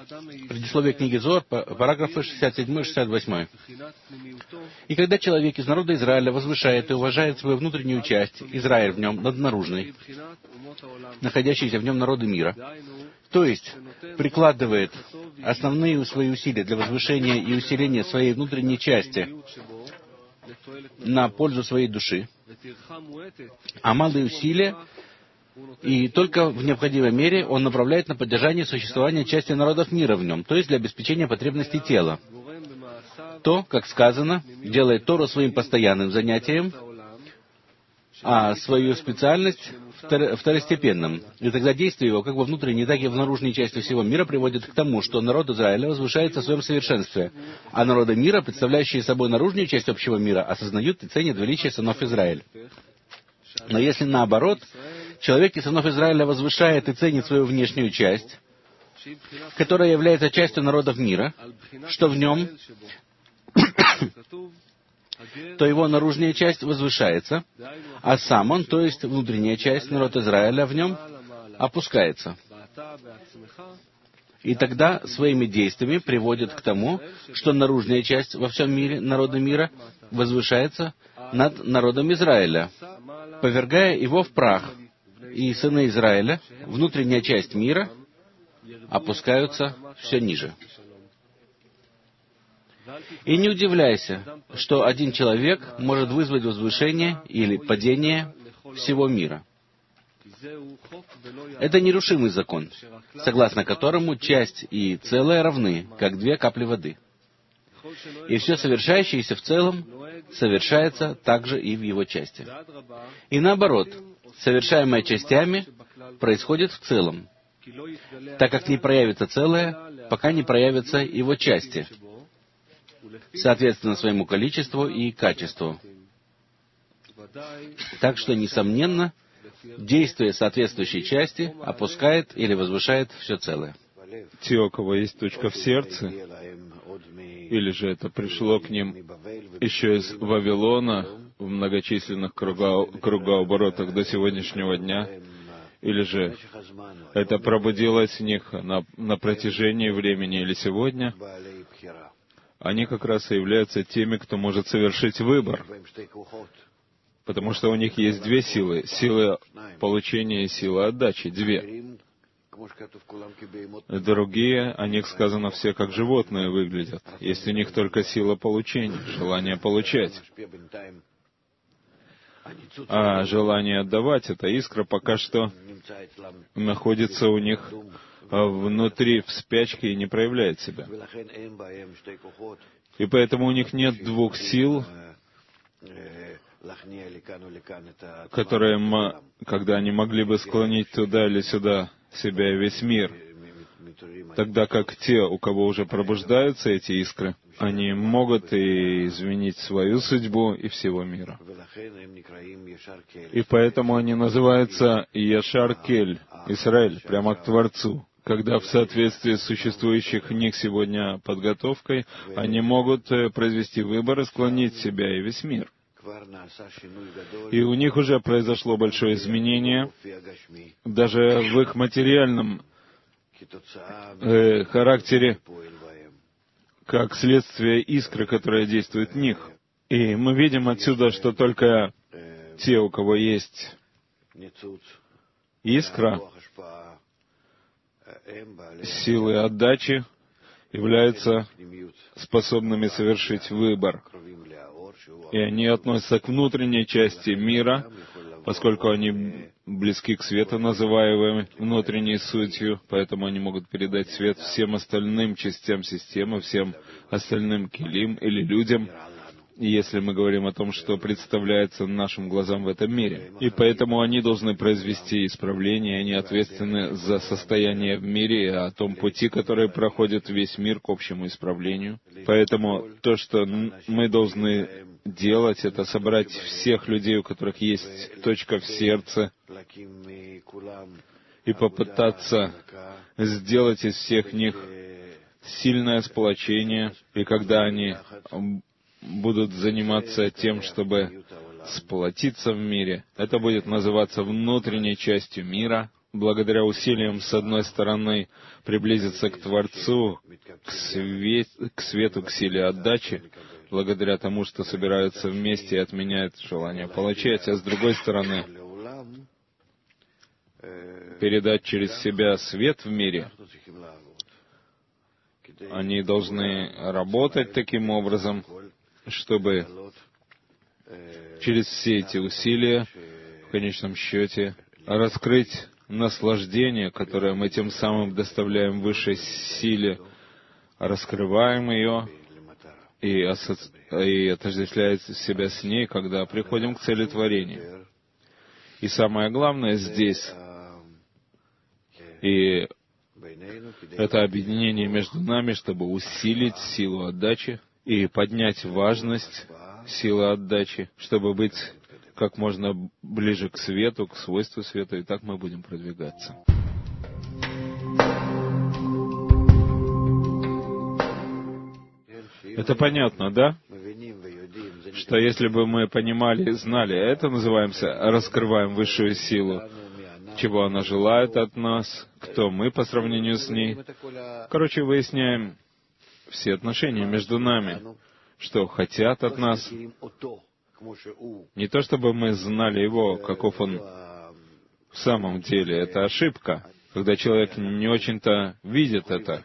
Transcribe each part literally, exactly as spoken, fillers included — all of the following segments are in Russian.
Предисловие книги Зоар, параграфы шестьдесят семь шестьдесят восемь. И когда человек из народа Израиля возвышает и уважает свою внутреннюю часть, Израиль в нем, над наружной, находящиеся в нем народы мира, то есть прикладывает основные свои усилия для возвышения и усиления своей внутренней части на пользу своей души, а малые усилия и только в необходимой мере он направляет на поддержание существования части народов мира в нем, то есть для обеспечения потребностей тела. То, как сказано, делает Тору своим постоянным занятием, а свою специальность второстепенным. И тогда действие его, как во внутренней, так и в наружной части всего мира, приводит к тому, что народ Израиля возвышается в своем совершенстве, а народы мира, представляющие собой наружную часть общего мира, осознают и ценят величие сынов Израиля. Но если наоборот, человек из сынов Израиля возвышает и ценит свою внешнюю часть, которая является частью народов мира, что в нем, то его наружная часть возвышается, а сам он, то есть внутренняя часть, народ Израиля, в нем опускается. И тогда своими действиями приводит к тому, что наружная часть во всем мире, народа мира, возвышается над народом Израиля, повергая его в прах. И сыны Израиля, внутренняя часть мира, опускаются все ниже. И не удивляйся, что один человек может вызвать возвышение или падение всего мира. Это нерушимый закон, согласно которому часть и целое равны, как две капли воды. И все совершающееся в целом совершается также и в его части. И наоборот, совершаемое частями происходит в целом, так как не проявится целое, пока не проявятся его части, соответственно своему количеству и качеству. Так что, несомненно, действие соответствующей части опускает или возвышает все целое. Те, у кого есть точка в сердце, или же это пришло к ним еще из Вавилона в многочисленных круга... кругооборотах до сегодняшнего дня, или же это пробудилось в них на, на протяжении времени или сегодня, они как раз и являются теми, кто может совершить выбор. Потому что у них есть две силы. Сила получения и сила отдачи. Две. Другие, о них сказано, все как животные выглядят. Есть у них только сила получения, желание получать. А желание отдавать, эта искра пока что находится у них внутри, в спячке, и не проявляет себя. И поэтому у них нет двух сил, которые, когда они могли бы склонить туда или сюда себя и весь мир, тогда как те, у кого уже пробуждаются эти искры, они могут и изменить свою судьбу и всего мира. И поэтому они называются Яшар Кель, Израиль, прямо к Творцу. Когда в соответствии с существующей в них сегодня подготовкой, они могут произвести выбор и склонить себя и весь мир. И у них уже произошло большое изменение, даже в их материальном э, характере, как следствие искры, которая действует в них. И мы видим отсюда, что только те, у кого есть искра, силы отдачи, являются способными совершить выбор. И они относятся к внутренней части мира, поскольку они близки к свету, называемым внутренней сутью, поэтому они могут передать свет всем остальным частям системы, всем остальным келим или людям, если мы говорим о том, что представляется нашим глазам в этом мире. И поэтому они должны произвести исправление, они ответственны за состояние в мире и о том пути, который проходит весь мир к общему исправлению. Поэтому то, что мы должны делать, это собрать всех людей, у которых есть точка в сердце, и попытаться сделать из всех них сильное сплочение, и когда они будут заниматься тем, чтобы сплотиться в мире, это будет называться внутренней частью мира, благодаря усилиям, с одной стороны, приблизиться к Творцу, к, свет, к свету, к силе отдачи, благодаря тому, что собираются вместе и отменяют желание получать, а с другой стороны, передать через себя свет в мире. Они должны работать таким образом, чтобы через все эти усилия, в конечном счете, раскрыть наслаждение, которое мы тем самым доставляем высшей силе, раскрываем ее и, асоци... и отождествляем себя с ней, когда приходим к цели творения. И самое главное здесь, и это объединение между нами, чтобы усилить силу отдачи и поднять важность силы отдачи, чтобы быть как можно ближе к свету, к свойству света, и так мы будем продвигаться. Это понятно, да? Что если бы мы понимали и знали, это называемся раскрываем высшую силу, чего она желает от нас, кто мы по сравнению с ней. Короче, выясняем все отношения между нами, что хотят от нас. Не то чтобы мы знали его, каков он в самом деле. Это ошибка, когда человек не очень-то видит это.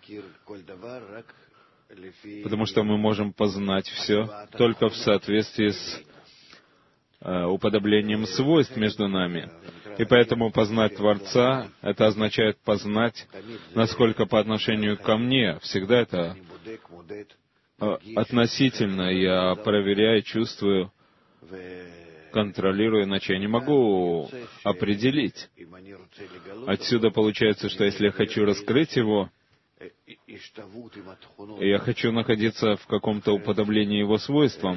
Потому что мы можем познать все только в соответствии с э, уподоблением свойств между нами. И поэтому познать Творца — это означает познать, насколько по отношению ко мне. Всегда это э, относительно. Я проверяю, чувствую, контролирую, иначе я не могу определить. Отсюда получается, что если я хочу раскрыть его, я хочу находиться в каком-то уподоблении его свойствам,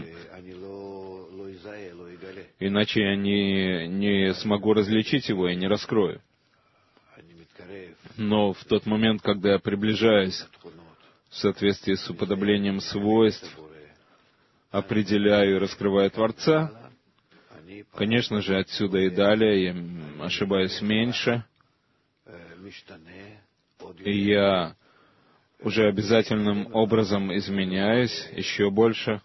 иначе я не, не смогу различить его и не раскрою. Но в тот момент, когда я приближаюсь в соответствии с уподоблением свойств, определяю и раскрываю Творца, конечно же, отсюда и далее я ошибаюсь меньше, и я уже обязательным образом изменяюсь еще больше,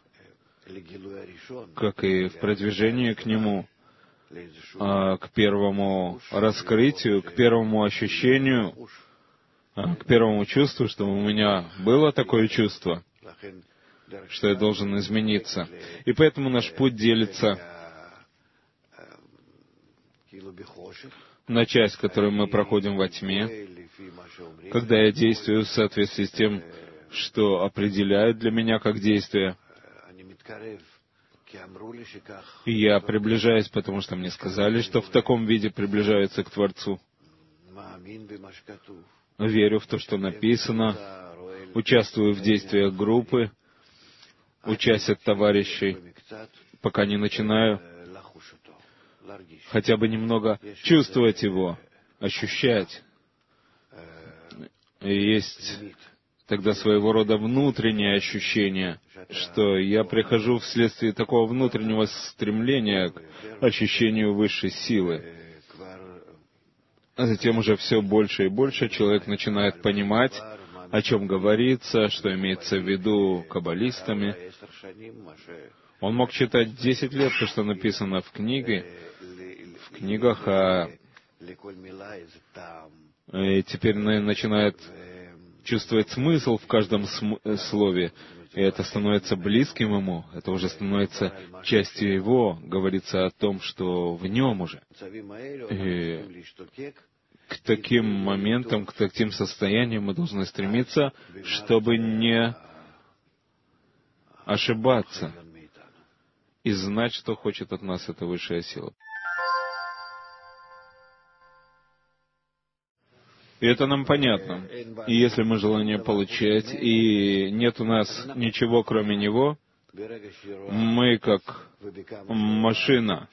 как и в продвижении к Нему, к первому раскрытию, к первому ощущению, к первому чувству, чтобы у меня было такое чувство, что я должен измениться. И поэтому наш путь делится на часть, которую мы проходим во тьме, когда я действую в соответствии с тем, что определяют для меня как действие. И я приближаюсь, потому что мне сказали, что в таком виде приближаются к Творцу. Верю в то, что написано, участвую в действиях группы, учась от товарищей, пока не начинаю хотя бы немного чувствовать его, ощущать. И есть тогда своего рода внутреннее ощущение, что я прихожу вследствие такого внутреннего стремления к ощущению высшей силы. А затем уже все больше и больше человек начинает понимать, о чем говорится, что имеется в виду каббалистами. Он мог читать десять лет то, что написано в книге, в книгах, а и теперь начинает чувствовать смысл в каждом см- слове, и это становится близким ему, это уже становится частью его, говорится о том, что в нем уже. И к таким моментам, к таким состояниям мы должны стремиться, чтобы не ошибаться и знать, что хочет от нас эта высшая сила. И это нам понятно. И если мы желание получать, и нет у нас ничего, кроме Него, мы как машина,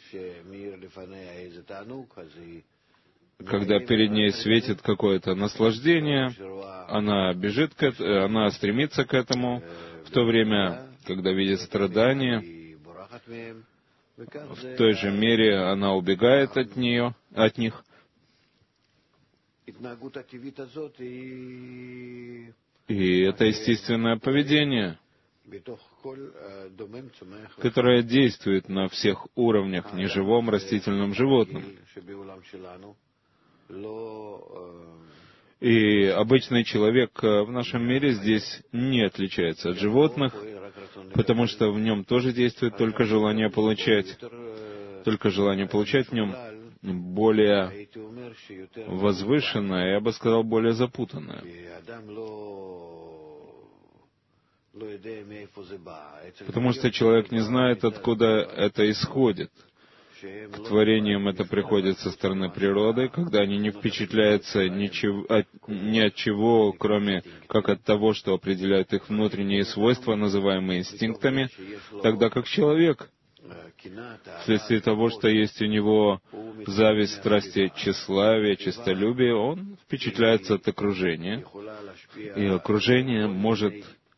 когда перед ней светит какое-то наслаждение, она бежит к этому, она стремится к этому, в то время, когда видит страдания, в той же мере она убегает от нее, от них. И это естественное поведение, которое действует на всех уровнях, неживом, растительном, животном. И обычный человек в нашем мире здесь не отличается от животных, потому что в нем тоже действует только желание получать, только желание получать в нем более возвышенное, я бы сказал, более запутанное. Потому что человек не знает, откуда это исходит. К творениям это приходит со стороны природы, когда они не впечатляются ничего, от, ни от чего, кроме как от того, что определяют их внутренние свойства, называемые инстинктами, тогда как человек, вследствие того, что есть у него зависть, страсти, тщеславие, честолюбие, он впечатляется от окружения, и окружение может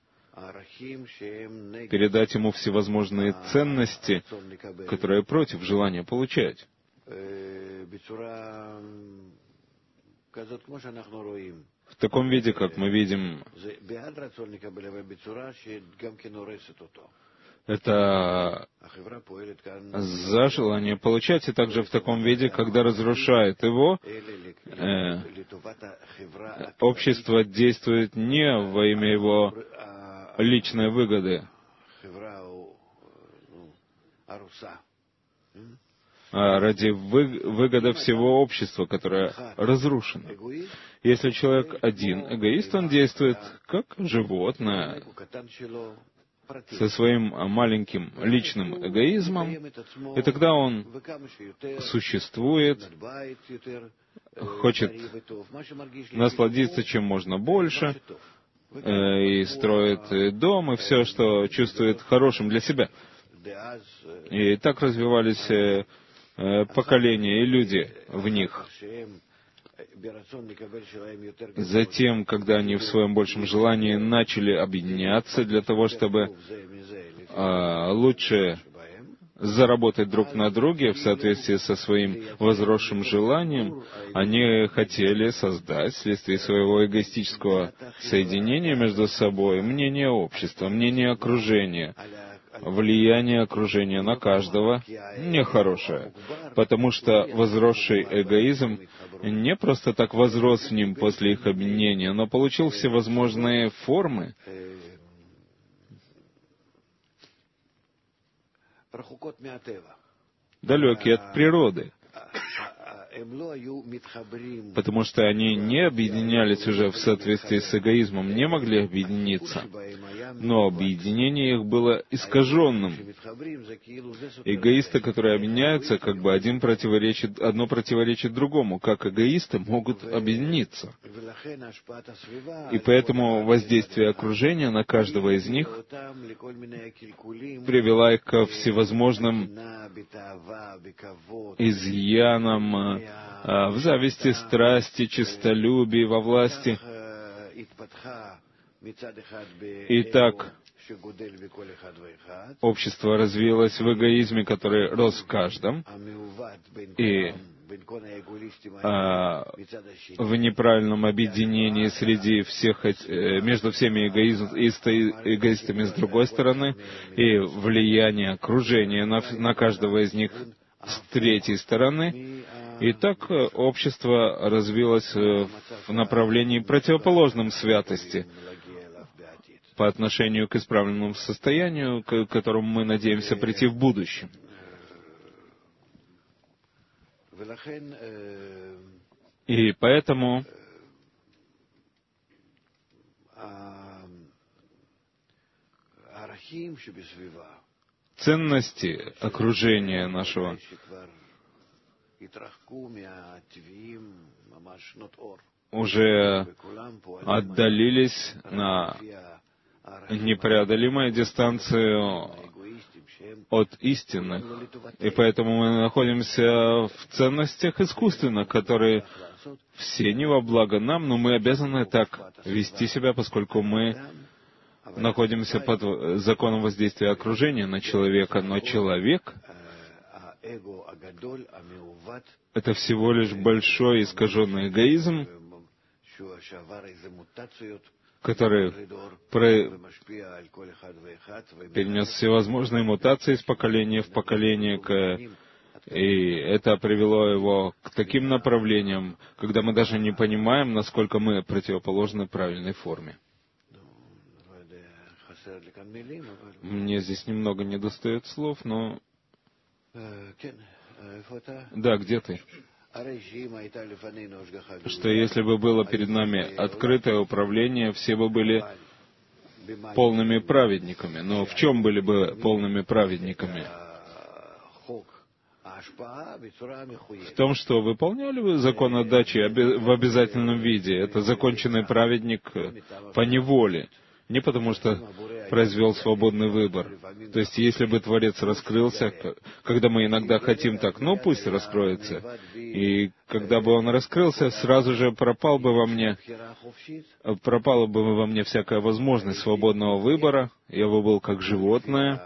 передать ему всевозможные ценности, которые против желания получать. В таком виде, как мы видим, это за желание получать, и также в таком виде, когда разрушает его, э, общество действует не во имя его личной выгоды, а ради вы, выгоды всего общества, которое разрушено. Если человек один эгоист, он действует как животное, со своим маленьким личным эгоизмом, и тогда он существует, хочет насладиться чем можно больше, и строит дом, и все, что чувствует хорошим для себя. И так развивались поколения и люди в них. Затем, когда они в своем большем желании начали объединяться для того, чтобы а, лучше заработать друг на друге в соответствии со своим возросшим желанием, они хотели создать, вследствие своего эгоистического соединения между собой, мнение общества, мнение окружения, влияние окружения на каждого нехорошее, потому что возросший эгоизм не просто так возрос в ним после их объединения, но получил всевозможные формы, далекие от природы, потому что они не объединялись уже в соответствии с эгоизмом, не могли объединиться, но объединение их было искаженным. Эгоисты, которые объединяются, как бы один противоречит, одно противоречит другому. Как эгоисты могут объединиться? И поэтому воздействие окружения на каждого из них привело их ко всевозможным изъянам в зависти, страсти, честолюбии, во власти. Итак, общество развилось в эгоизме, который рос в каждом, и а, в неправильном объединении среди всех, между всеми эгоизм, эгоистами с другой стороны, и влияние окружения на, на каждого из них с третьей стороны. И так общество развилось в направлении противоположном святости по отношению к исправленному состоянию, к которому мы надеемся прийти в будущем. И поэтому ценности окружения нашего уже отдалились на непреодолимую дистанцию от истинных. И поэтому мы находимся в ценностях искусственных, которые все не во благо нам, но мы обязаны так вести себя, поскольку мы находимся под законом воздействия окружения на человека. Но человек — это всего лишь большой искаженный эгоизм, который перенес всевозможные мутации из поколения в поколение, и это привело его к таким направлениям, когда мы даже не понимаем, насколько мы противоположны правильной форме. Мне здесь немного недостает слов, но... Да, где ты? Что если бы было перед нами открытое управление, все бы были полными праведниками. Но в чем были бы полными праведниками? В том, что выполняли вы закон отдачи в обязательном виде. Это законченный праведник по неволе. Не потому, что произвел свободный выбор. То есть, если бы Творец раскрылся, когда мы иногда хотим так, ну пусть раскроется. И когда бы Он раскрылся, сразу же пропал бы во мне, пропала бы во мне всякая возможность свободного выбора. Я бы был как животное,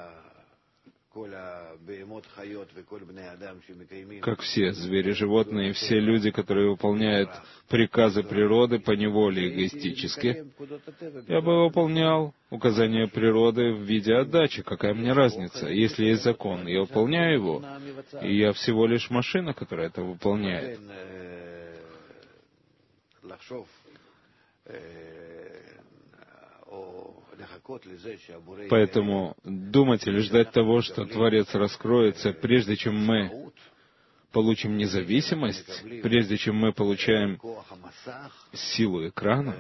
как все звери, животные, все люди, которые выполняют приказы природы по неволе эгоистически. Я бы выполнял указания природы в виде отдачи. Какая мне разница? Если есть закон, я выполняю его, и я всего лишь машина, которая это выполняет. Поэтому думать или ждать того, что Творец раскроется, прежде чем мы получим независимость, прежде чем мы получаем силу экрана,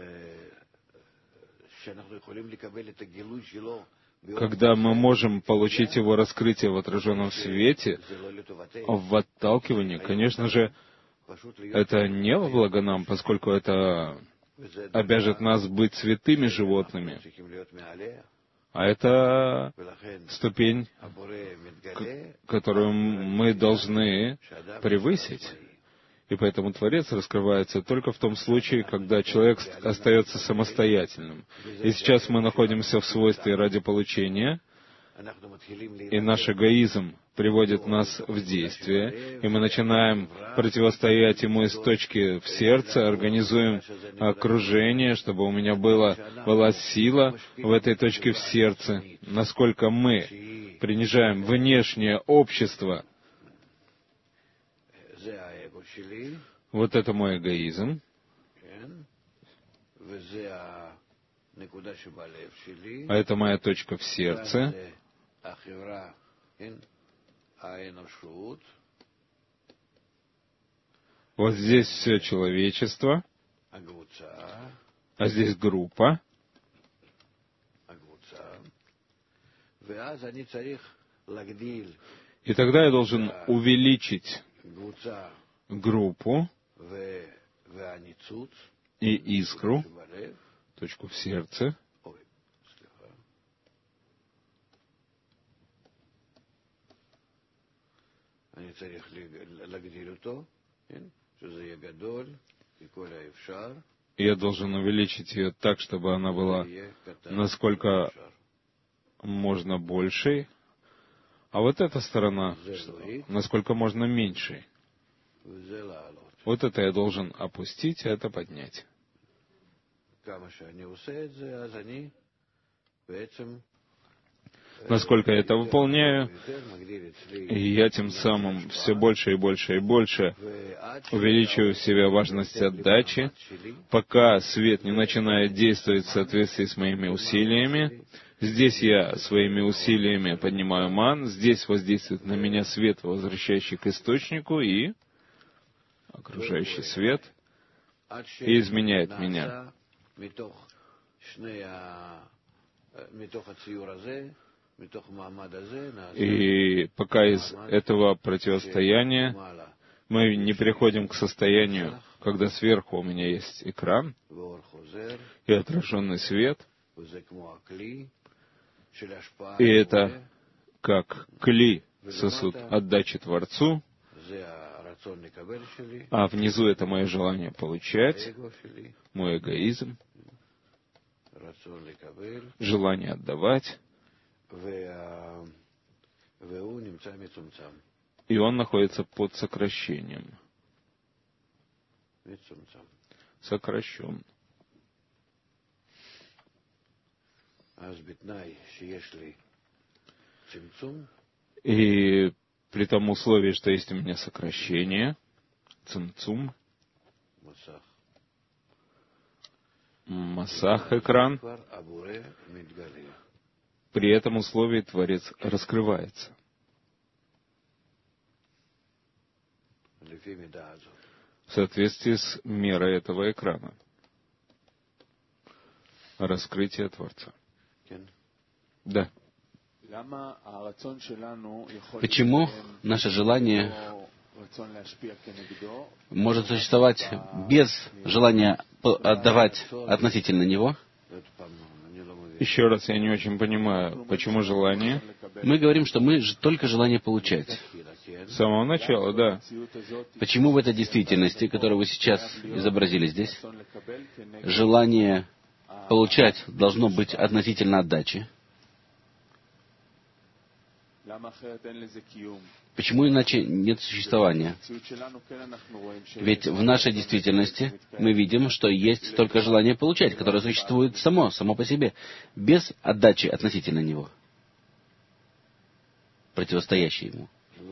когда мы можем получить его раскрытие в отраженном свете, в отталкивании, конечно же, это не во благо нам, поскольку это обяжет нас быть святыми животными. А это ступень, которую мы должны превысить. И поэтому Творец раскрывается только в том случае, когда человек остается самостоятельным. И сейчас мы находимся в свойстве ради получения, и наш эгоизм приводит нас в действие, и мы начинаем противостоять ему из точки в сердце, организуем окружение, чтобы у меня была, была сила в этой точке в сердце. Насколько мы принижаем внешнее общество, вот это мой эгоизм, а это моя точка в сердце, вот здесь все человечество, а здесь группа, и тогда я должен увеличить группу и искру, точку в сердце, я должен увеличить ее так, чтобы она была насколько можно большей, а вот эта сторона, насколько можно меньшей. Вот это я должен опустить, а это поднять. Насколько я это выполняю, и я тем самым все больше и больше и больше увеличиваю в себе важность отдачи, пока свет не начинает действовать в соответствии с моими усилиями. Здесь я своими усилиями поднимаю ман, здесь воздействует на меня свет, возвращающий к источнику, и окружающий свет, и изменяет меня. И пока из этого противостояния мы не приходим к состоянию, когда сверху у меня есть экран и отраженный свет, и это как кли, сосуд отдачи Творцу, а внизу это мое желание получать, мой эгоизм, желание отдавать, и он находится под сокращением. Сокращен. И при том условии, что есть у меня сокращение, цимцум, масах, экран, при этом условии Творец раскрывается. В соответствии с мерой этого экрана. Раскрытие Творца. Да. Почему наше желание может существовать без желания отдавать относительно него? Еще раз, я не очень понимаю, почему желание? Мы говорим, что мы только желание получать. С самого начала, да. Почему в этой действительности, которую вы сейчас изобразили здесь, желание получать должно быть относительно отдачи? Почему иначе нет существования? Ведь в нашей действительности мы видим, что есть только желание получать, которое существует само, само по себе, без отдачи относительно него, противостоящей ему.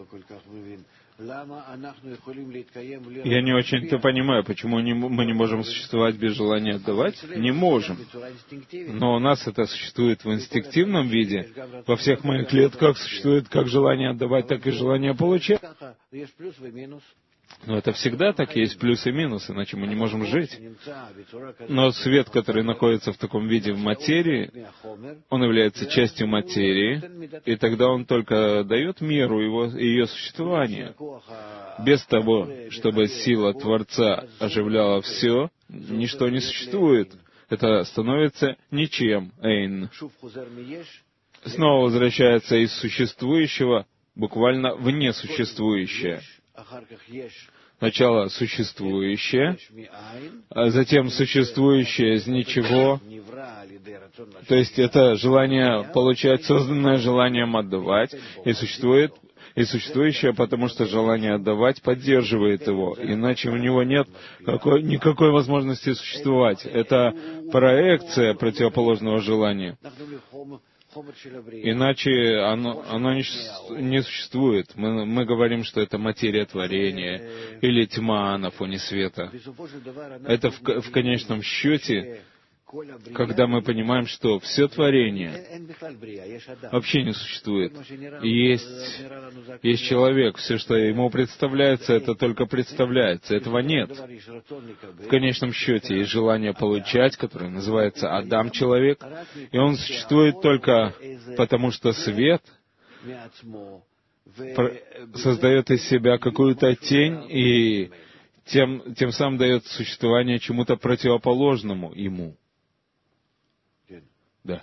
Я не очень-то понимаю, почему не, мы не можем существовать без желания отдавать. Не можем. Но у нас это существует в инстинктивном виде. Во всех моих клетках существует как желание отдавать, так и желание получать. Но это всегда так, есть плюс и минус, иначе мы не можем жить. Но свет, который находится в таком виде в материи, он является частью материи, и тогда он только дает меру его, ее существования. Без того, чтобы сила Творца оживляла все, ничто не существует. Это становится ничем, эйн. Снова возвращается из существующего буквально в несуществующее. Сначала существующее, а затем существующее из ничего. То есть это желание получать, созданное желанием отдавать, и существует, и существующее, потому что желание отдавать поддерживает его, иначе у него нет какой, никакой возможности существовать. Это проекция противоположного желания. Иначе оно, оно не, не существует. Мы, мы говорим, что это материя творения или тьма на фоне света. Это в, в конечном счете, когда мы понимаем, что все творение вообще не существует. Есть, есть человек, все, что ему представляется, это только представляется. Этого нет. В конечном счете есть желание получать, которое называется Адам человек, и он существует только потому, что свет создает из себя какую-то тень и тем, тем самым дает существование чему-то противоположному ему. Да.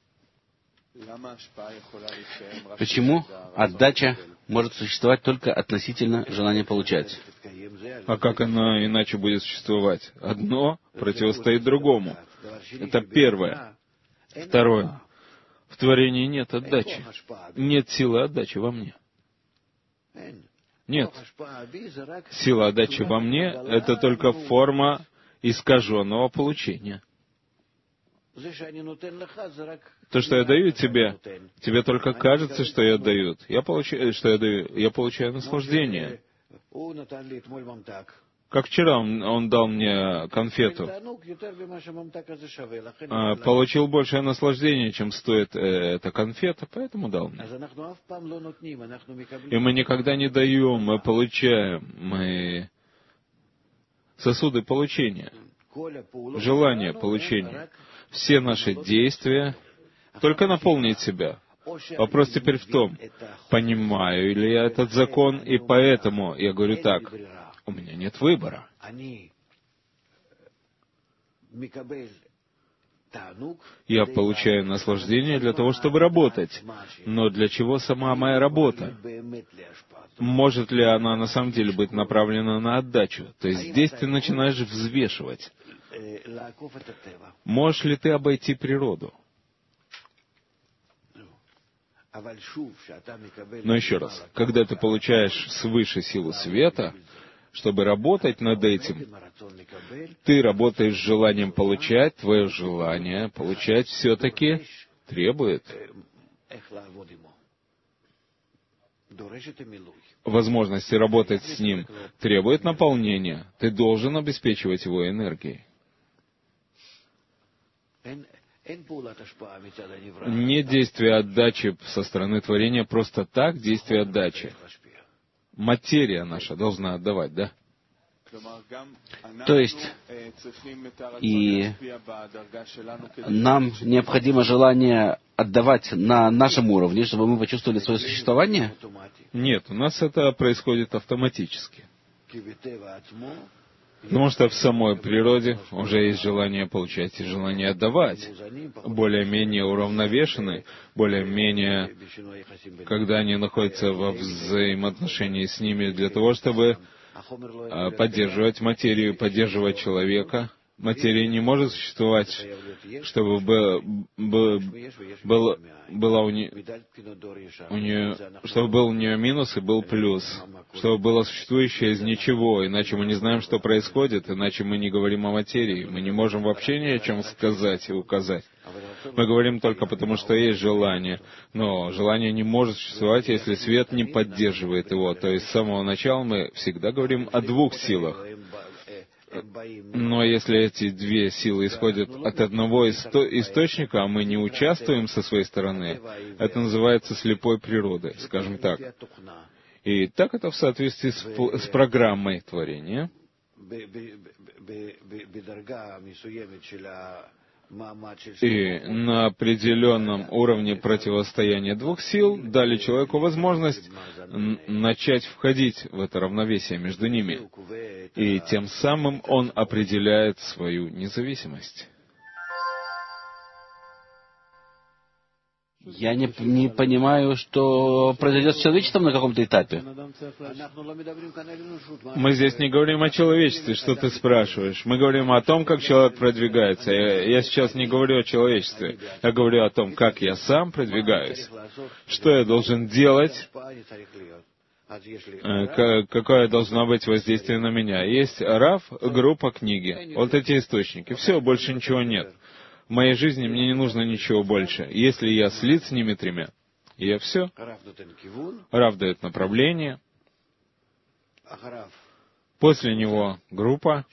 Почему отдача может существовать только относительно желания получать? А как она иначе будет существовать? Одно противостоит другому. Это первое. Второе. В творении нет отдачи. Нет силы отдачи во мне. Нет. Сила отдачи во мне — это только форма искаженного получения. То, что я даю тебе, тебе только кажется, что я даю. Я получаю, что я даю, я получаю наслаждение. Как вчера он, он дал мне конфету. А, получил большее наслаждение, чем стоит э, эта конфета, поэтому дал мне. И мы никогда не даем, мы получаем, мы сосуды получения, желание получения. Все наши действия только наполнить себя. Вопрос теперь в том, понимаю ли я этот закон, и поэтому я говорю так: у меня нет выбора. Я получаю наслаждение для того, чтобы работать. Но для чего сама моя работа? Может ли она на самом деле быть направлена на отдачу? То есть здесь ты начинаешь взвешивать. Можешь ли ты обойти природу? Но еще раз, когда ты получаешь свыше силу света, чтобы работать над этим, ты работаешь с желанием получать, твое желание получать все-таки требует, возможности работать с ним, требует наполнения. Ты должен обеспечивать его энергией. Не действие отдачи со стороны творения просто так, действие отдачи. Материя наша должна отдавать, да? То есть, и нам необходимо желание отдавать на нашем уровне, чтобы мы почувствовали свое существование? Нет, у нас это происходит автоматически. Потому что в самой природе уже есть желание получать и желание отдавать. Более-менее уравновешенные, более-менее, когда они находятся во взаимоотношении с ними для того, чтобы поддерживать материю, поддерживать человека. Материя не может существовать, чтобы был, был, был, была у нее, у нее, чтобы был у нее минус и был плюс, чтобы было существующее из ничего, иначе мы не знаем, что происходит, иначе мы не говорим о материи, мы не можем вообще ни о чем сказать и указать. Мы говорим только потому, что есть желание, но желание не может существовать, если свет не поддерживает его. То есть с самого начала мы всегда говорим о двух силах. Но если эти две силы исходят от одного исто- источника, а мы не участвуем со своей стороны, это называется слепой природой, скажем так. И так это в соответствии с, с программой творения. И на определенном уровне противостояния двух сил дали человеку возможность начать входить в это равновесие между ними. И тем самым он определяет свою независимость. Я не, не понимаю, что произойдет с человечеством на каком-то этапе. Мы здесь не говорим о человечестве, что ты спрашиваешь. Мы говорим о том, как человек продвигается. Я, я сейчас не говорю о человечестве. Я говорю о том, как я сам продвигаюсь. Что я должен делать? Какое должно быть воздействие на меня? Есть Рав, группа, книги. Вот эти источники. Все, больше ничего нет. В моей жизни мне не нужно ничего больше. Если я слит с ними тремя, я все. Рав дает направление. После него группа,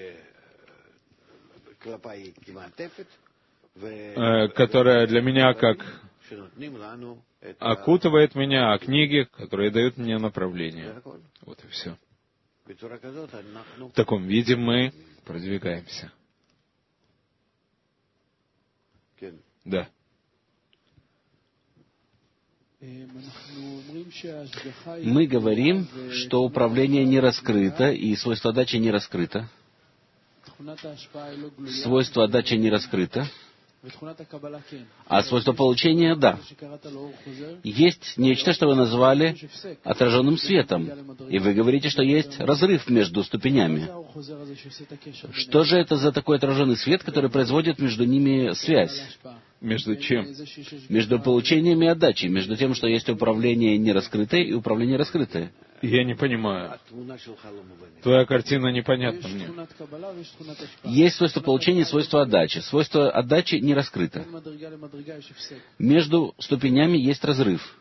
которая для меня как окутывает меня, а книги, которые дают мне направление. Вот и все. В таком виде мы продвигаемся. Да. Мы говорим, что управление не раскрыто, и свойство отдачи не раскрыто. Свойство отдачи не раскрыто, а свойство получения — да. Есть нечто, что вы назвали отраженным светом, и вы говорите, что есть разрыв между ступенями. Что же это за такой отраженный свет, который производит между ними связь? Между чем? Между получением и отдачей, между тем, что есть управление нераскрытое и управление раскрытое. Я не понимаю. Твоя картина непонятна мне. Есть свойство получения и свойство отдачи. Свойство отдачи не раскрыто. Между ступенями есть разрыв.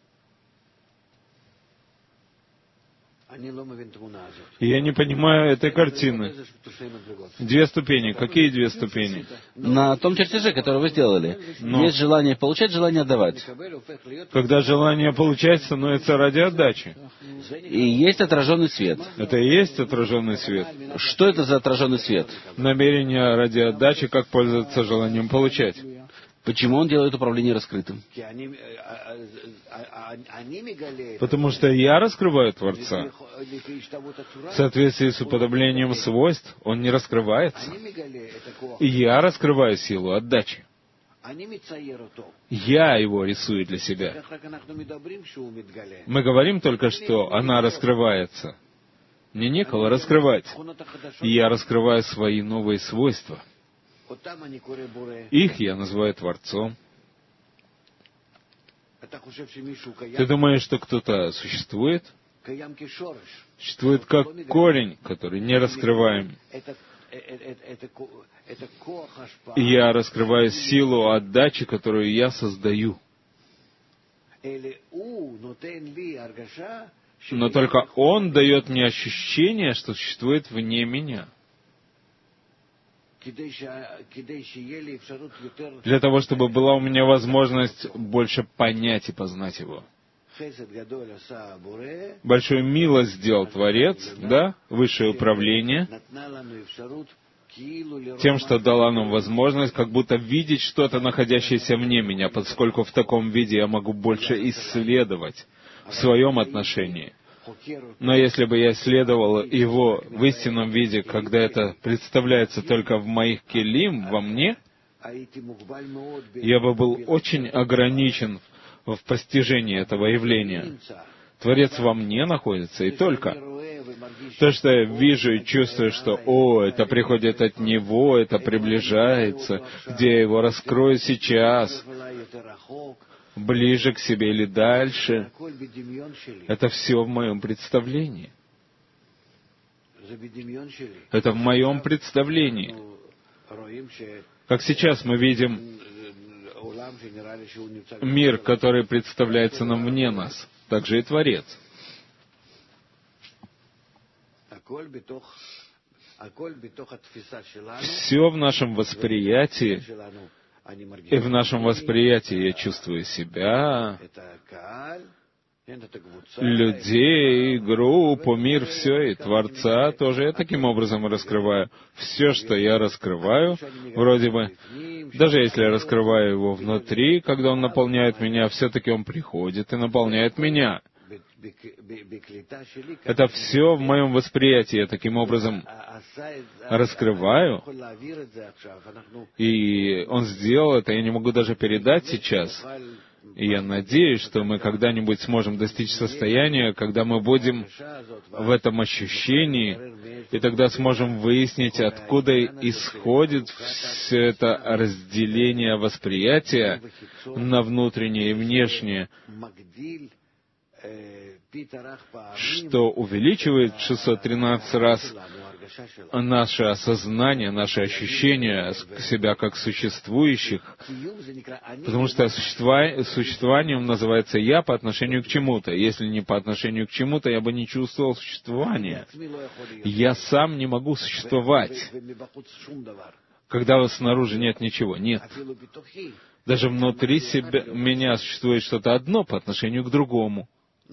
Я не понимаю этой картины. Две ступени. Какие две ступени? На том чертеже, который вы сделали, Но. есть желание получать, желание отдавать. Когда желание получать становится ради отдачи. И есть отраженный свет. Это и есть отраженный свет. Что это за отраженный свет? Намерение ради отдачи, как пользоваться желанием получать. Почему он делает управление раскрытым? Потому что я раскрываю Творца. В соответствии с уподоблением свойств он не раскрывается. Я раскрываю силу отдачи. Я его рисую для себя. Мы говорим только, что она раскрывается. Мне некого раскрывать. Я раскрываю свои новые свойства. Их я называю Творцом. Ты думаешь, что кто-то существует? Существует как корень, который не раскрываем. я раскрываю силу отдачи, которую я создаю. Но только Он дает мне ощущение, что существует вне меня. Для того, чтобы была у меня возможность больше понять и познать Его. Большую милость сделал Творец, да, высшее управление, тем, что дала нам возможность как будто видеть что-то, находящееся вне меня, поскольку в таком виде я могу больше исследовать в своем отношении. Но если бы я исследовал его в истинном виде, когда это представляется только в моих келим, во мне, я бы был очень ограничен в постижении этого явления. Творец во мне находится, и только. То, что я вижу и чувствую, что, о, это приходит от Него, это приближается, где я его раскрою сейчас, ближе к себе или дальше, это все в моем представлении. Это в моем представлении. Как сейчас мы видим мир, который представляется нам вне нас, также и Творец. Все в нашем восприятии, и в нашем восприятии я чувствую себя, людей, группу, мир, все, и Творца тоже я таким образом раскрываю. Все, что я раскрываю, вроде бы, даже если я раскрываю его внутри, когда он наполняет меня, все-таки он приходит и наполняет меня. Это все в моем восприятии. Я таким образом раскрываю, и он сделал это, я не могу даже передать сейчас. И я надеюсь, что мы когда-нибудь сможем достичь состояния, когда мы будем в этом ощущении, и тогда сможем выяснить, откуда исходит все это разделение восприятия на внутреннее и внешнее, что увеличивает в шестьсот тринадцать раз наше осознание, наши ощущения себя как существующих, потому что существованием называется «я» по отношению к чему-то. Если не по отношению к чему-то, я бы не чувствовал существования. Я сам не могу существовать, когда снаружи нет ничего. Нет. Даже внутри себя, меня существует что-то одно по отношению к другому.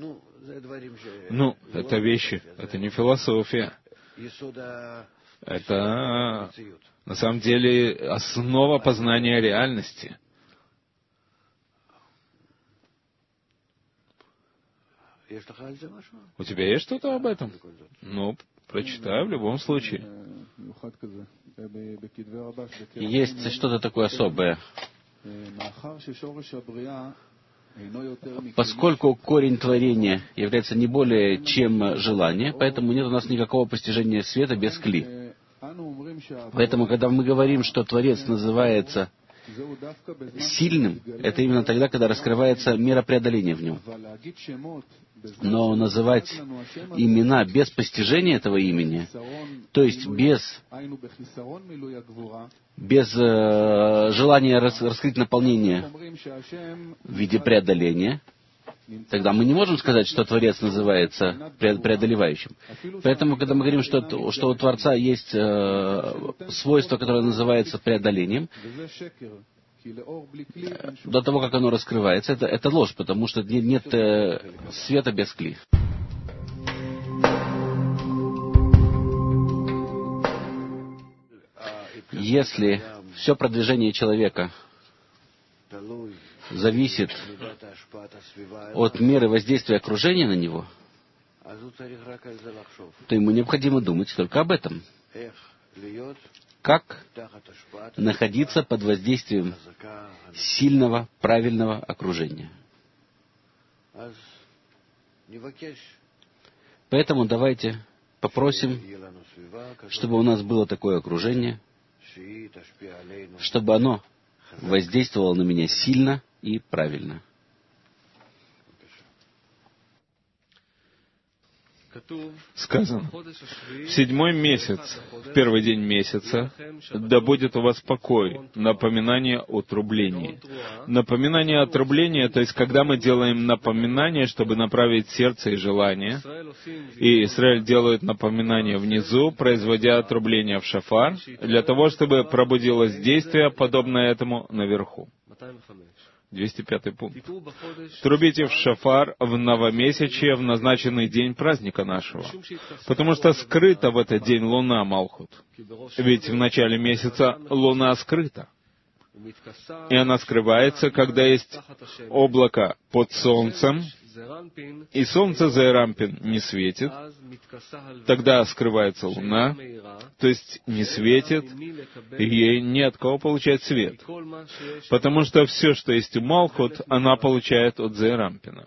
Ну, это вещи, это не философия. Это, на самом деле, основа познания реальности. У тебя есть что-то об этом? Ну, прочитаю в любом случае. Есть что-то такое особое. Поскольку корень творения является не более чем желание, поэтому нет у нас никакого постижения света без кли. Поэтому, когда мы говорим, что Творец называется сильным, это именно тогда, когда раскрывается мера преодоления в нем. Но называть имена без постижения этого имени, то есть без, без э, желания рас, раскрыть наполнение в виде преодоления, тогда мы не можем сказать, что Творец называется преодолевающим. Поэтому, когда мы говорим, что, что у Творца есть э, свойство, которое называется преодолением, до того, как оно раскрывается, это, это ложь, потому что нет э, света без кли. Если все продвижение человека зависит от меры воздействия окружения на него, то ему необходимо думать только об этом. Как находиться под воздействием сильного, правильного окружения. Поэтому давайте попросим, чтобы у нас было такое окружение, чтобы оно воздействовало на меня сильно и правильно. сказано: «В седьмой месяц, в первый день месяца, да будет у вас покой, напоминание о трублении». Напоминание о трублении, то есть, когда мы делаем напоминание, чтобы направить сердце и желание, и Израиль делает напоминание внизу, производя отрубление в шафар, для того, чтобы пробудилось действие, подобное этому, наверху. двести пятый пункт. «Трубите в шафар в новомесячье, в назначенный день праздника нашего, потому что скрыта в этот день луна Малхут. Ведь в начале месяца луна скрыта, и она скрывается, когда есть облако под солнцем, и солнце Зеэрампин не светит, тогда скрывается луна, то есть не светит, и ей не от кого получать свет, потому что все, что есть у Малхут, она получает от Зеэрампина.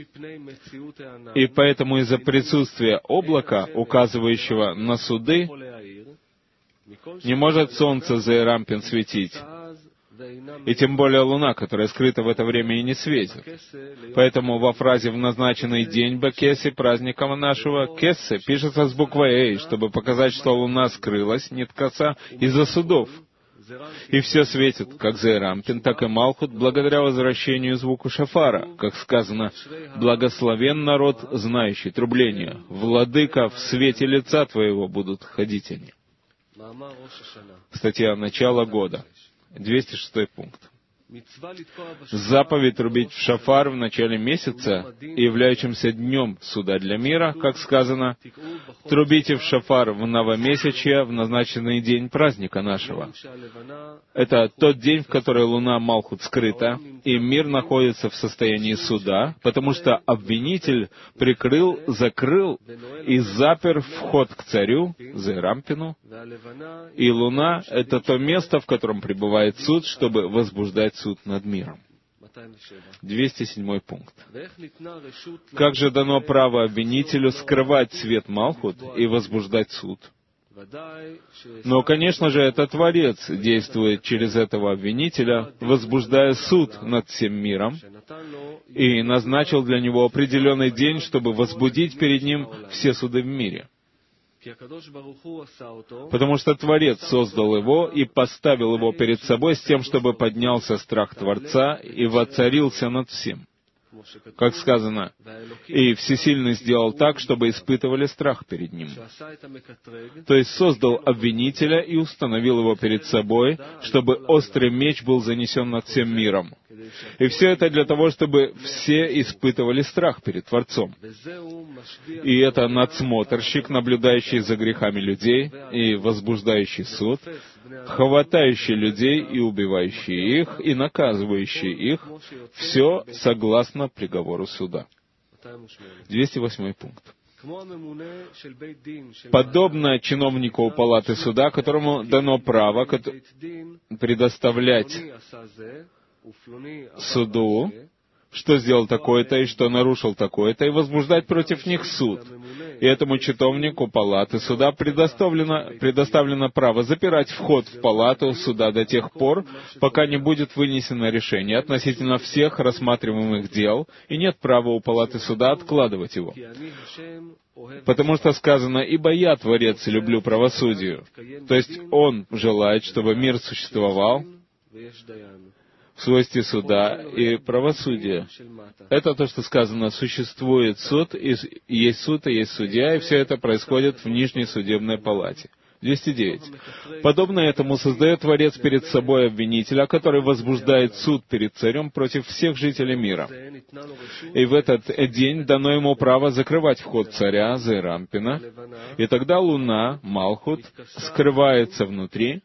И поэтому из-за присутствия облака, указывающего на суды, не может солнце Зеэрампин светить, и тем более луна, которая скрыта в это время и не светит. Поэтому во фразе «в назначенный день Бакеси, праздника нашего», «кессе» пишется с буквой «эй», чтобы показать, что луна скрылась, ниткаса, из-за судов. И все светит, как Зеэрампин, так и Малхут, благодаря возвращению звуку шафара, как сказано: «Благословен народ, знающий трубление, владыка, в свете лица твоего будут ходить они». Статья «Начало года». двести шестой пункт. Заповедь трубить в шафар в начале месяца, являющимся днем суда для мира, как сказано: «Трубите в шафар в новомесячье, в назначенный день праздника нашего». Это тот день, в который луна Малхут скрыта, и мир находится в состоянии суда, потому что обвинитель прикрыл, закрыл и запер вход к царю, Зеэрампину, и луна — это то место, в котором пребывает суд, чтобы возбуждать суд над миром. двести седьмой пункт. Как же дано право обвинителю скрывать свет Малхут и возбуждать суд? Но, конечно же, это Творец действует через этого обвинителя, возбуждая суд над всем миром, и назначил для него определенный день, чтобы возбудить перед ним все суды в мире. Потому что Творец создал его и поставил его перед собой с тем, чтобы поднялся страх Творца и воцарился над всем. Как сказано: «И Всесильный сделал так, чтобы испытывали страх перед Ним». То есть создал обвинителя и установил его перед собой, чтобы острый меч был занесен над всем миром. И все это для того, чтобы все испытывали страх перед Творцом. И это надсмотрщик, наблюдающий за грехами людей и возбуждающий суд, хватающий людей и убивающий их, и наказывающий их, все согласно приговору суда. двести восьмой пункт. Подобно чиновнику палаты суда, которому дано право предоставлять суду, что сделал такое-то и что нарушил такое-то, и возбуждать против них суд. И этому чиновнику палаты суда предоставлено, предоставлено право запирать вход в палату суда до тех пор, пока не будет вынесено решение относительно всех рассматриваемых дел, и нет права у палаты суда откладывать его. Потому что сказано: «Ибо я, Творец, люблю правосудие». То есть Он желает, чтобы мир существовал в свойстве суда и правосудия. Это то, что сказано: существует суд, и есть суд, и есть судья, и все это происходит в Нижней судебной палате. двести девять. Подобно этому создает Творец перед собой обвинителя, который возбуждает суд перед царем против всех жителей мира. И в этот день дано ему право закрывать вход царя, Зеэрампина, и тогда луна, Малхут, скрывается внутри,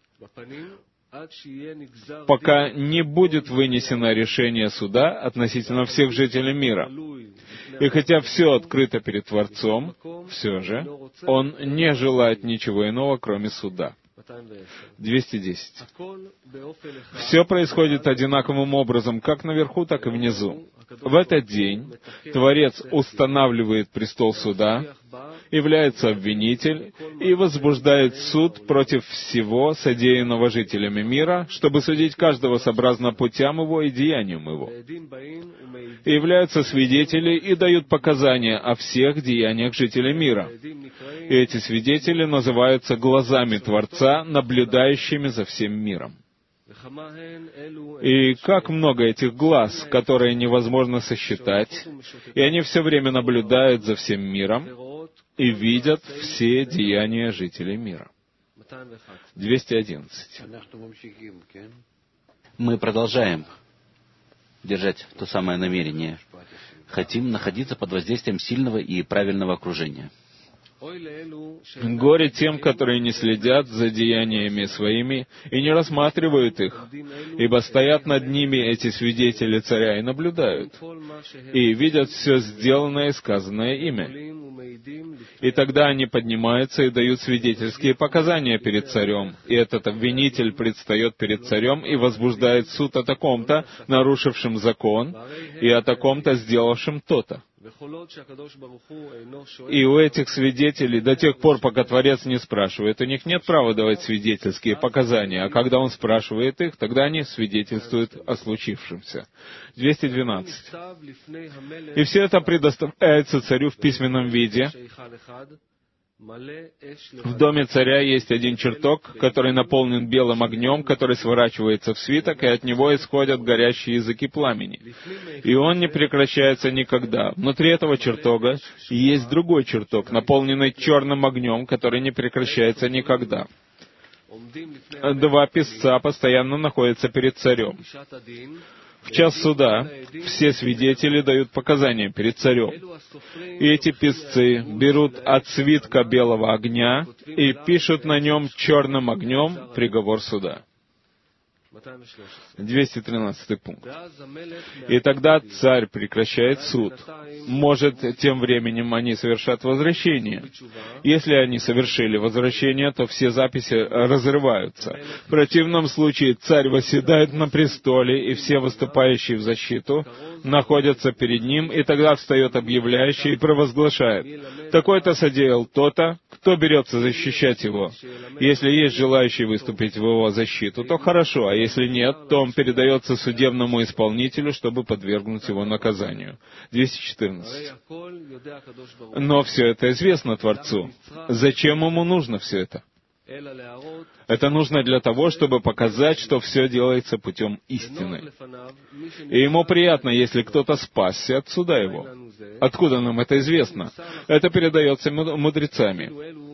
пока не будет вынесено решение суда относительно всех жителей мира. И хотя все открыто перед Творцом, все же Он не желает ничего иного, кроме суда. двести десять. Все происходит одинаковым образом, как наверху, так и внизу. В этот день Творец устанавливает престол суда, является обвинитель и возбуждает суд против всего содеянного жителями мира, чтобы судить каждого сообразно путям его и деяниям его. И являются свидетели и дают показания о всех деяниях жителей мира. И эти свидетели называются глазами Творца, наблюдающими за всем миром. И как много этих глаз, которые невозможно сосчитать, и они все время наблюдают за всем миром и видят все деяния жителей мира. двести одиннадцать. Мы продолжаем держать то самое намерение. Хотим находиться под воздействием сильного и правильного окружения. Горе тем, которые не следят за деяниями своими и не рассматривают их, ибо стоят над ними эти свидетели царя и наблюдают, и видят все сделанное и сказанное ими. И тогда они поднимаются и дают свидетельские показания перед царем, и этот обвинитель предстает перед царем и возбуждает суд о таком-то, нарушившем закон, и о таком-то, сделавшем то-то. И у этих свидетелей до тех пор, пока Творец не спрашивает, у них нет права давать свидетельские показания, а когда Он спрашивает их, тогда они свидетельствуют о случившемся. двести двенадцать. И все это предоставляется царю в письменном виде. В доме царя есть один чертог, который наполнен белым огнем, который сворачивается в свиток, и от него исходят горящие языки пламени. И он не прекращается никогда. Внутри этого чертога есть другой чертог, наполненный черным огнем, который не прекращается никогда. Два писца постоянно находятся перед царем. В час суда все свидетели дают показания перед царем. И эти писцы берут от свитка белого огня и пишут на нем черным огнем приговор суда. двести тринадцатый пункт. И тогда царь прекращает суд. Может, тем временем они совершат возвращение. Если они совершили возвращение, то все записи разрываются. В противном случае царь восседает на престоле, и все выступающие в защиту находятся перед ним, и тогда встает объявляющий и провозглашает: «Такой-то содеял то-то, кто берется защищать его? Если есть желающий выступить в его защиту, то хорошо, а если нет, то он передается судебному исполнителю, чтобы подвергнуть его наказанию». двести четырнадцать. Но все это известно Творцу. Зачем ему нужно все это? Это нужно для того, чтобы показать, что все делается путем истины. И ему приятно, если кто-то спасся от суда его. Откуда нам это известно? Это передается мудрецами.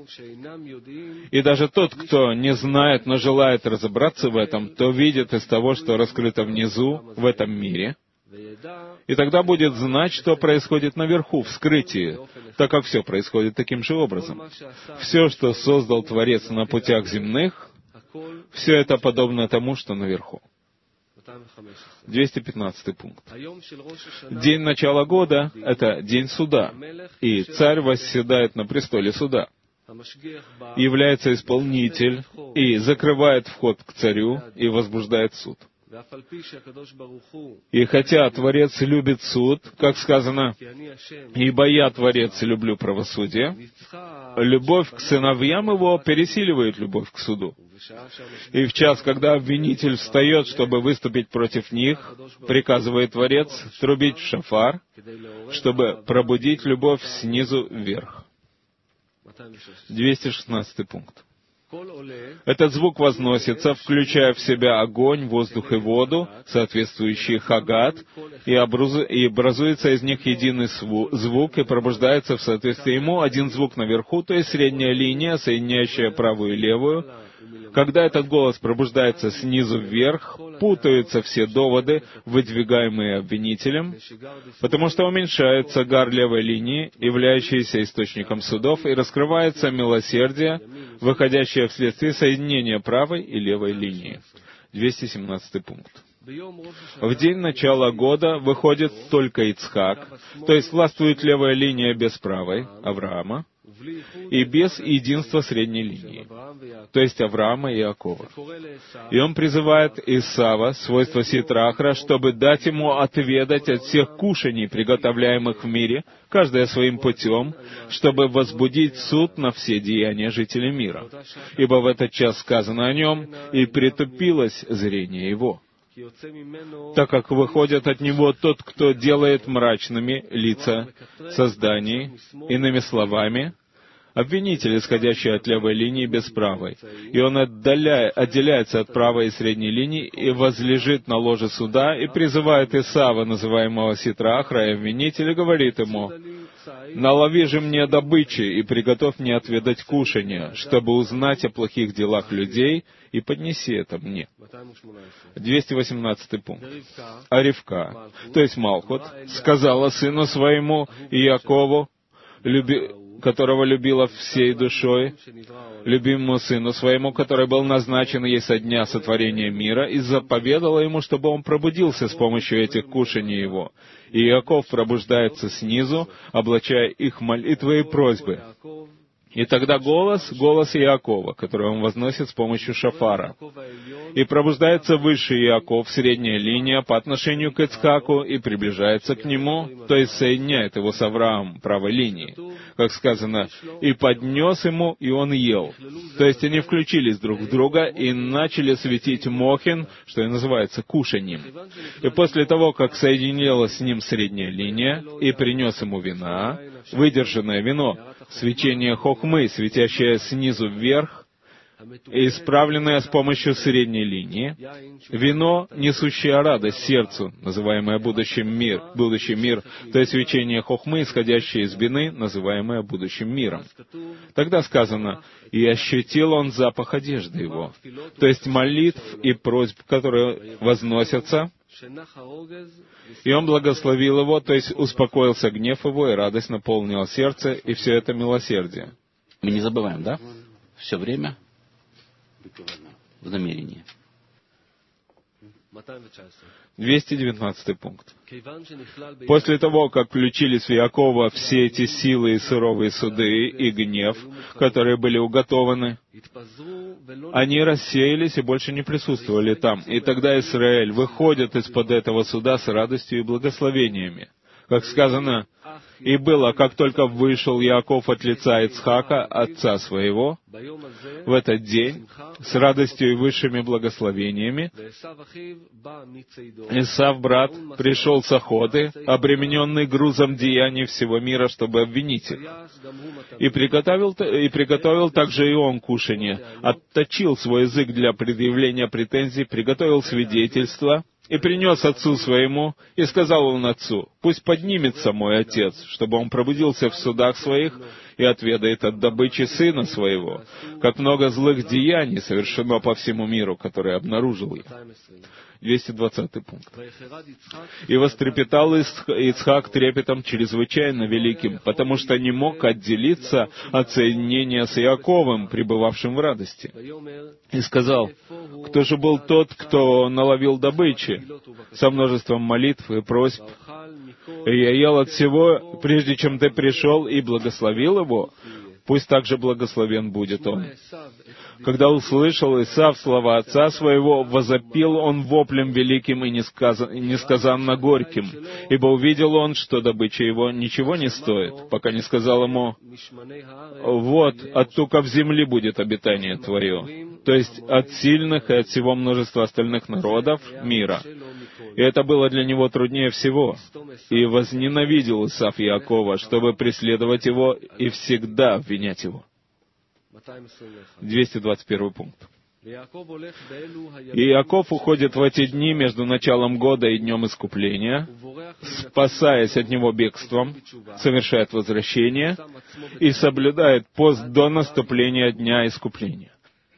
И даже тот, кто не знает, но желает разобраться в этом, то видит из того, что раскрыто внизу, в этом мире, и тогда будет знать, что происходит наверху, в скрытии, так как все происходит таким же образом. Все, что создал Творец на путях земных, все это подобно тому, что наверху. двести пятнадцатый пункт. День начала года — это день суда, и царь восседает на престоле суда. Является исполнитель и закрывает вход к царю и возбуждает суд. И хотя Творец любит суд, как сказано, «Ибо я, Творец, люблю правосудие», любовь к сыновьям его пересиливает любовь к суду. И в час, когда обвинитель встает, чтобы выступить против них, приказывает Творец трубить в шафар, чтобы пробудить любовь снизу вверх. двести шестнадцатый пункт. Этот звук возносится, включая в себя огонь, воздух и воду, соответствующий хагат, и образуется из них единый звук, и пробуждается в соответствии ему один звук наверху, то есть средняя линия, соединяющая правую и левую. Когда этот голос пробуждается снизу вверх, путаются все доводы, выдвигаемые обвинителем, потому что уменьшается гар левой линии, являющаяся источником судов, и раскрывается милосердие, выходящее вследствие соединения правой и левой линии. двести семнадцатый пункт. В день начала года выходит только Ицхак, то есть властвует левая линия без правой, Авраама, и без единства средней линии, то есть Авраама и Иакова. И он призывает Исава, свойства Ситрахра, чтобы дать ему отведать от всех кушаний, приготовляемых в мире, каждое своим путем, чтобы возбудить суд на все деяния жителей мира. Ибо в этот час сказано о нем, и притупилось зрение его. Так как выходит от него тот, кто делает мрачными лица созданий, иными словами, обвинитель, исходящий от левой линии без правой, и он отдаля... отделяется от правой и средней линии и возлежит на ложе суда и призывает Исава, называемого Ситрахра, и обвинитель, и говорит ему: «Налови же мне добычи и приготовь мне отведать кушанье, чтобы узнать о плохих делах людей, и поднеси это мне». двести восемнадцатый пункт. А Ривка, то есть Малхут, сказала сыну своему Иакову, люби... которого любила всей душой, любимому сыну своему, который был назначен ей со дня сотворения мира, и заповедала ему, чтобы он пробудился с помощью этих кушаний его. И Иаков пробуждается снизу, облачая их молитвы и просьбы. И тогда голос, голос Иакова, который он возносит с помощью шафара. И пробуждается высший Иаков, средняя линия, по отношению к Ицхаку, и приближается к нему, то есть соединяет его с Авраамом, правой линией. Как сказано, «И поднес ему, и он ел». То есть они включились друг в друга и начали светить мохин, что и называется кушаньем. И после того, как соединилась с ним средняя линия, и принес ему вина, выдержанное вино, свечение хохмы, светящее снизу вверх, и исправленное с помощью средней линии, вино, несущее радость сердцу, называемое будущим мир, будущий мир, то есть свечение хохмы, исходящее из бины, называемое будущим миром. Тогда сказано, «И ощутил он запах одежды его», то есть молитв и просьб, которые возносятся, и он благословил его, то есть успокоился гнев его, и радость наполнила сердце, и все это милосердие. Мы не забываем, да? Все время в намерении. двести девятнадцатый пункт. После того, как включились в Иакова все эти силы и суровые суды и гнев, которые были уготованы, они рассеялись и больше не присутствовали там. И тогда Израиль выходит из-под этого суда с радостью и благословениями. Как сказано, «И было, как только вышел Иаков от лица Ицхака, отца своего, в этот день, с радостью и высшими благословениями, Исав, брат, пришел с охоты, обремененный грузом деяний всего мира, чтобы обвинить их. И приготовил, и приготовил также и он кушанье, отточил свой язык для предъявления претензий, приготовил свидетельство, и принес отцу своему, и сказал он отцу: «Пусть поднимется мой отец, чтобы он пробудился в судах своих и отведает от добычи сына своего, как много злых деяний совершено по всему миру, которые обнаружил я». двести двадцатый пункт. «И вострепетал Ицхак трепетом чрезвычайно великим, потому что не мог отделиться от соединения с Иаковом, пребывавшим в радости. И сказал: кто же был тот, кто наловил добычи со множеством молитв и просьб? И я ел от всего, прежде чем ты пришел и благословил его, пусть также благословен будет он». Когда услышал Исав слова отца своего, возопил он воплем великим и несказанно горьким, ибо увидел он, что добыча его ничего не стоит, пока не сказал ему: «Вот, от туков земли будет обитание твое», то есть от сильных и от всего множества остальных народов мира. И это было для него труднее всего. И возненавидел Исав Иакова, чтобы преследовать его и всегда обвинять его. двести двадцать первый пункт. «И Иаков уходит в эти дни между началом года и днем искупления, спасаясь от него бегством, совершает возвращение и соблюдает пост до наступления дня искупления.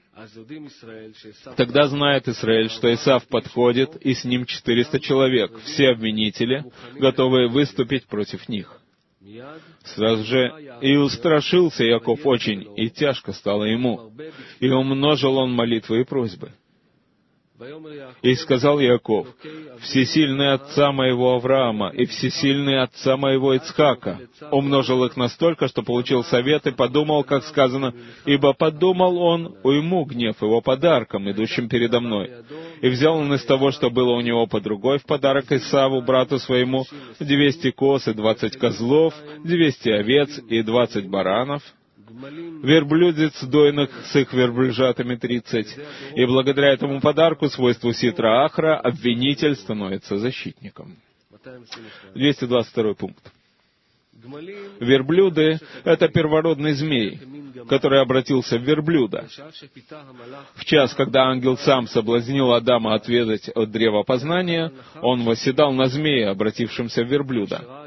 Тогда знает Израиль, что Исав подходит, и с ним четыреста человек, все обвинители, готовые выступить против них. Сразу же и устрашился Иаков очень, и тяжко стало ему, и умножил он молитвы и просьбы. И сказал Иаков: «Всесильный отца моего Авраама и всесильный отца моего Ицхака». Умножил их настолько, что получил совет и подумал, как сказано, «Ибо подумал он, уйму гнев его подарком, идущим передо мной». И взял он из того, что было у него под рукой, в подарок Исаву, брату своему, двести коз и двадцать козлов, двести овец и двадцать баранов, верблюдец дойных с их верблюжатами тридцать. И благодаря этому подарку, свойству ситра Ахра, обвинитель становится защитником. двести двадцать второй пункт. Верблюды — это первородный змей, который обратился в верблюда. В час, когда ангел сам соблазнил Адама отведать от древа познания, он восседал на змее, обратившемся в верблюда.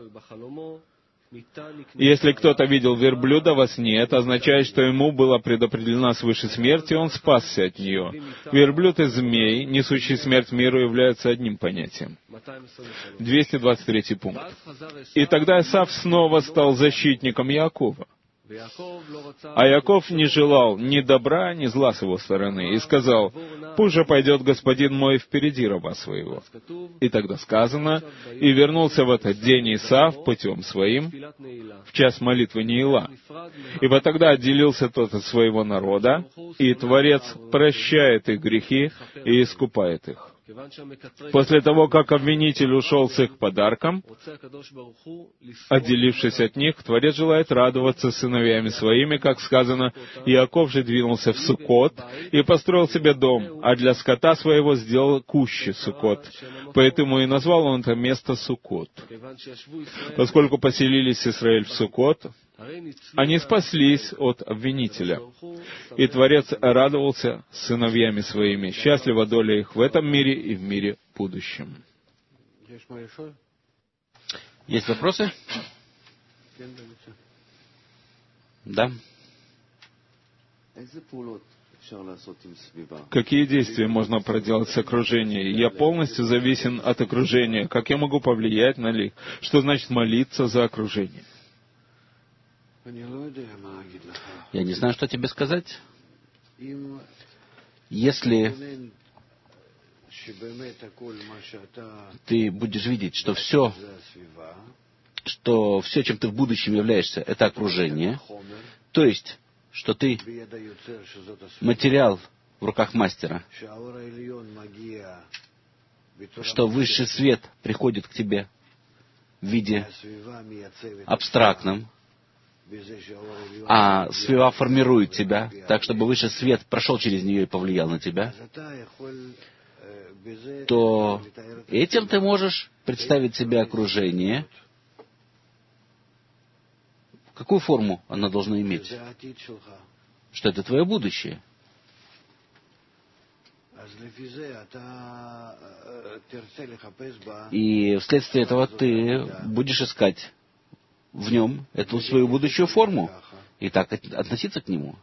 Если кто-то видел верблюда во сне, это означает, что ему была предопределена свыше смерть, и он спасся от нее. Верблюд и змей, несущий смерть миру, являются одним понятием. двести двадцать третий пункт. И тогда Исав снова стал защитником Иакова. А Иаков не желал ни добра, ни зла с его стороны, и сказал: «Пусть же пойдет господин мой впереди раба своего». И тогда сказано: «И вернулся в этот день Исав путем своим в час молитвы Неила. Ибо тогда отделился тот от своего народа, и Творец прощает их грехи и искупает их». После того, как обвинитель ушел с их подарком, отделившись от них, Творец желает радоваться сыновьями своими, как сказано: «Иаков же двинулся в Суккот и построил себе дом, а для скота своего сделал кущи Суккот». Поэтому и назвал он это место Суккот. Поскольку поселились Израиль в Суккот, они спаслись от обвинителя. И Творец радовался сыновьями своими. Счастлива доля их в этом мире и в мире будущем. Есть вопросы? Да. Какие действия можно проделать с окружением? Я полностью зависим от окружения. Как я могу повлиять на них? Что значит молиться за окружение? Я не знаю, что тебе сказать. Если ты будешь видеть, что все, что все, чем ты в будущем являешься, это окружение, то есть, что ты материал в руках мастера, что высший свет приходит к тебе в виде абстрактном, а свива формирует тебя, так, чтобы высший свет прошел через нее и повлиял на тебя, то этим ты можешь представить себе окружение. Какую форму оно должно иметь? Что это твое будущее. И вследствие этого ты будешь искать в нем эту свою будущую форму и так относиться к нему.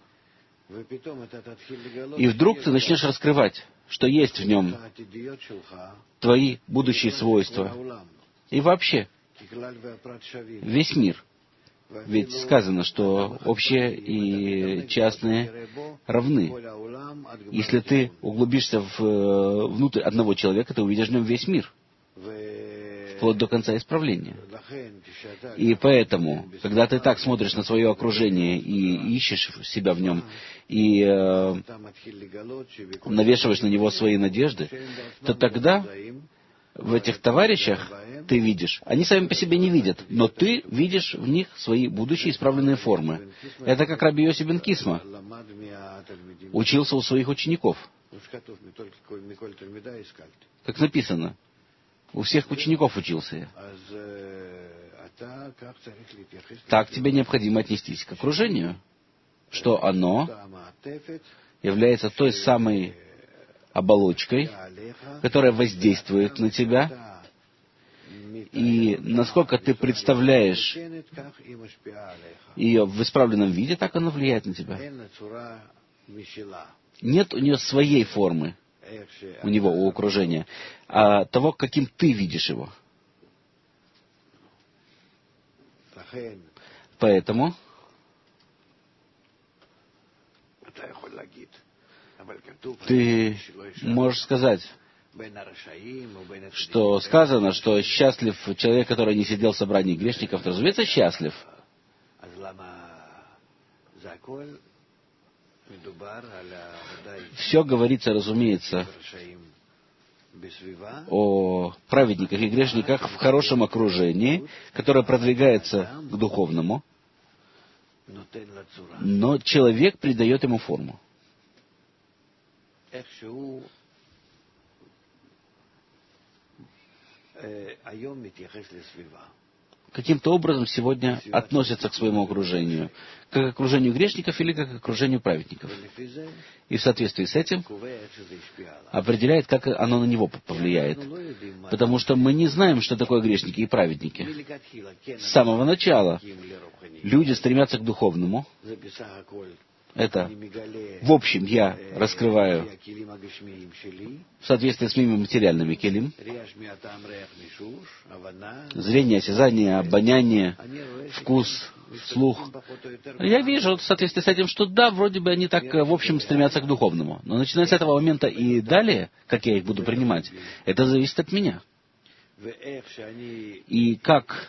И вдруг ты начнешь раскрывать, что есть в нем твои будущие свойства. И вообще, весь мир. Ведь сказано, что общее и частное равны. Если ты углубишься в, внутрь одного человека, ты увидишь в нем весь мир, вплоть до конца исправления. И поэтому, когда ты так смотришь на свое окружение и ищешь себя в нем, и э, навешиваешь на него свои надежды, то тогда в этих товарищах ты видишь, они сами по себе не видят, но ты видишь в них свои будущие исправленные формы. Это как Раби Йоси бен Кисма учился у своих учеников. Как написано, у всех учеников учился я. Так тебе необходимо отнестись к окружению, что оно является той самой оболочкой, которая воздействует на тебя, и насколько ты представляешь ее в исправленном виде, так она влияет на тебя. Нет у нее своей формы, у него, у окружения, а того, каким ты видишь его. Поэтому Ты можешь сказать, что сказано, что счастлив человек, который не сидел в собрании грешников, то, разумеется, счастлив. Все говорится, разумеется, о праведниках и грешниках в хорошем окружении, которое продвигается к духовному, но человек придает ему форму. Каким-то образом сегодня относятся к своему окружению, как к окружению грешников или как к окружению праведников. И в соответствии с этим определяет, как оно на него повлияет. Потому что мы не знаем, что такое грешники и праведники. С самого начала люди стремятся к духовному. Это, в общем, я раскрываю в соответствии с моими материальными келим. Зрение, осязание, обоняние, вкус, слух. Я вижу в соответствии с этим, что да, вроде бы они так, в общем, стремятся к духовному. Но начиная с этого момента и далее, как я их буду принимать, это зависит от меня. И как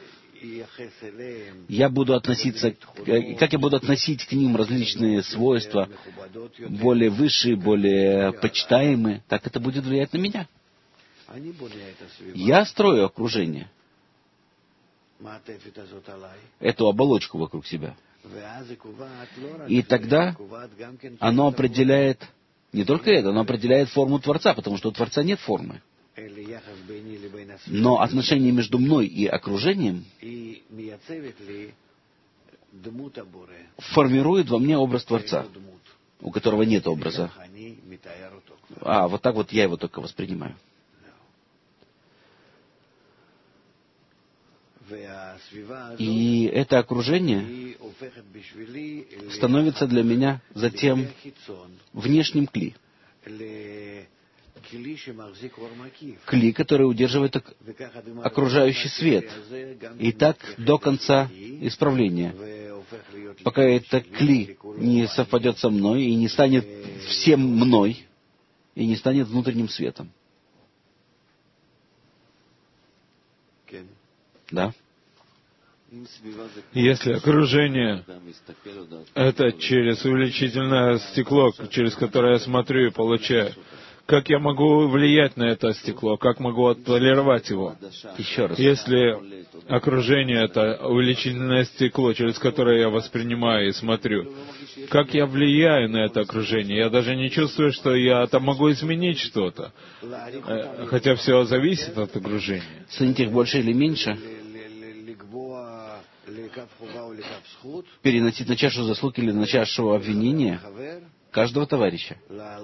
я буду относиться, как я буду относить к ним различные свойства, более высшие, более почитаемые, так это будет влиять на меня. Я строю окружение, эту оболочку вокруг себя. И тогда оно определяет, не только это, оно определяет форму Творца, потому что у Творца нет формы. Но отношение между мной и окружением формирует во мне образ Творца, у которого нет образа. А, вот так вот я его только воспринимаю. И это окружение становится для меня затем внешним кли. Кли, который удерживает окружающий свет. И так до конца исправления. Пока это кли не совпадет со мной и не станет всем мной, и не станет внутренним светом. Да? Если окружение — это через увеличительное стекло, через которое я смотрю и получаю, как я могу влиять на это стекло? Как могу отполировать его? Еще раз. Если окружение — это увеличительное стекло, через которое я воспринимаю и смотрю, как я влияю на это окружение? Я даже не чувствую, что я там могу изменить что-то. Хотя все зависит от окружения. Ценить их больше или меньше, переносить на чашу заслуг или на чашу обвинения каждого товарища.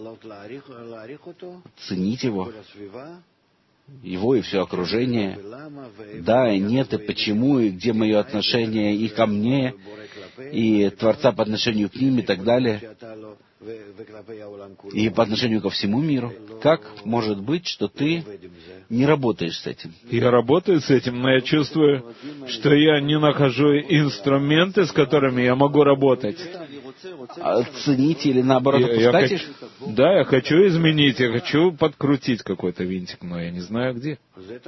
Ценить его, его и все окружение. Да и нет, и почему, и где мое отношение и ко мне, и Творца по отношению к ним, и так далее. И по отношению ко всему миру. Как может быть, что ты не работаешь с этим? Я работаю с этим, но я чувствую, что я не нахожу инструменты, с которыми я могу работать. Оценить или наоборот опускать их? Да, я хочу изменить, я хочу подкрутить какой-то винтик, но я не знаю где.